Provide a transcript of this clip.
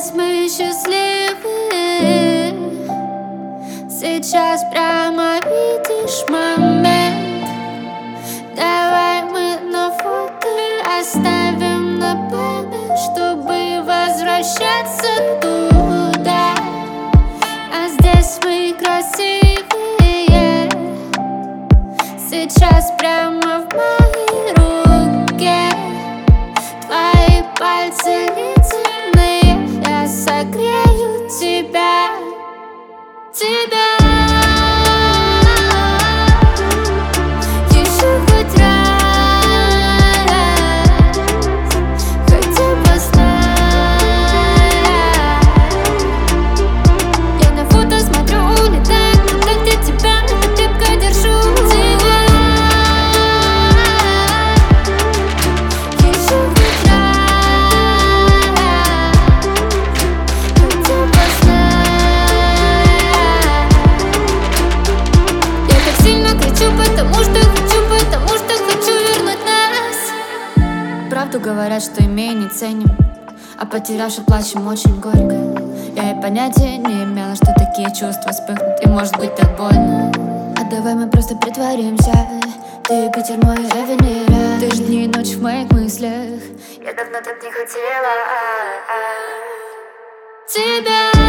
здесь мы счастливы. Сейчас прямо видишь момент. Давай мы на фото оставим на память, чтобы возвращаться туда. А здесь мы красивые. Сейчас прямо в моей руке. Твои пальцы ледяные, я согрею тебя. Еще хоть раз, хотя бы знай. Я на фото смотрю, улетаю туда, где тебя, но крепко держу тебя. Еще хоть раз, хотя бы знай. Я так сильно кричу, потому что хочу вернуть нас. Правду говорят, что имея не ценим, а потерявши плачем очень горько. Я и понятия не имела, что такие чувства вспыхнут, и может быть так больно. А давай мы просто притворимся. Ты Юпитер мой, я Венера. Ты ж дни и ночь в моих мыслях. Я давно так не хотела тебя.